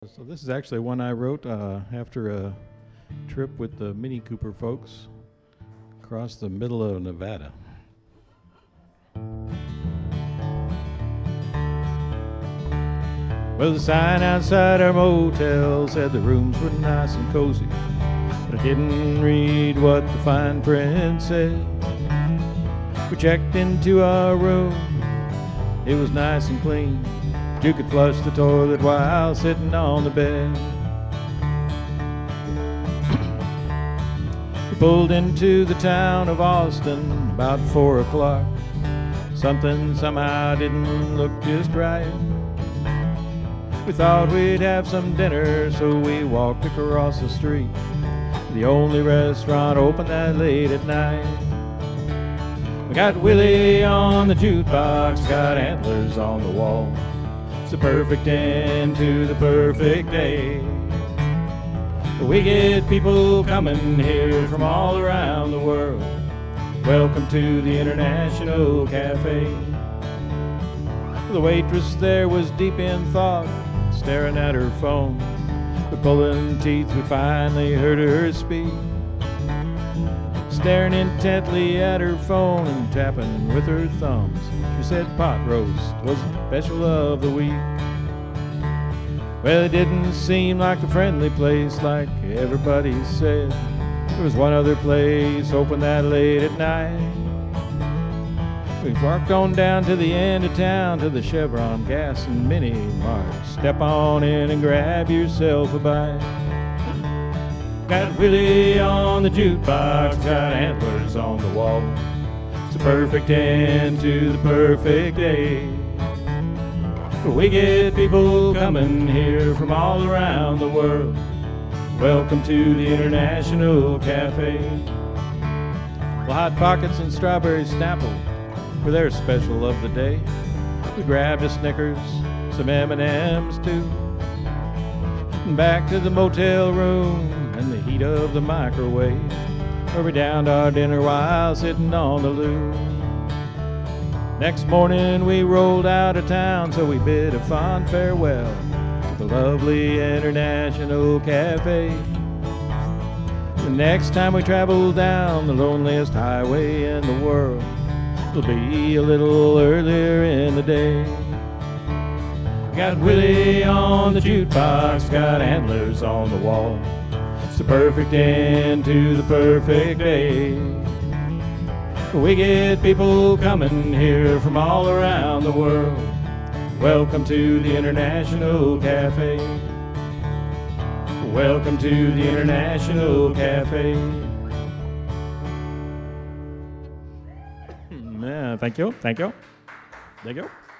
So this is actually one I wrote after a trip with the Mini Cooper folks across the middle of Nevada. Well, the sign outside our motel said the rooms were nice and cozy, but I didn't read what the fine print said. We checked into our room, it was nice and clean. You could flush the toilet while sitting on the bed. We pulled into the town of Austin about 4 o'clock. Something somehow didn't look just right. We thought we'd have some dinner, so we walked across the street, the only restaurant open that late at night. We got Willie on the jukebox, got antlers on the wall. It's the perfect end to the perfect day. We get people coming here from all around the world. Welcome to the International Cafe. The waitress there was deep in thought, staring at her phone. But pulling teeth, we finally heard her speak, staring intently at her phone and tapping with her thumbs. She said pot roast was the special of the week. Well, it didn't seem like a friendly place like everybody said. There was one other place open that late at night. We walked on down to the end of town to the Chevron Gas and Mini Mart. Step on in and grab yourself a bite. Got Willie on the jukebox, got antlers on the wall. It's the perfect end to the perfect day. We get people coming here from all around the world. Welcome to the International Cafe. Well, Hot Pockets and Strawberry Snapple were their special of the day. We grabbed a Snickers, some M&Ms too, and back to the motel room and the heat of the microwave, where we downed our dinner while sitting on the loo. Next morning we rolled out of town, so we bid a fond farewell to the lovely International Cafe. The next time we travel down the loneliest highway in the world, it'll be a little earlier in the day. Got Willie on the jukebox, got antlers on the wall. It's the perfect end to the perfect day. We get people coming here from all around the world. Welcome to the International Cafe. Welcome to the International Cafe. Yeah, thank you. Thank you. Thank you.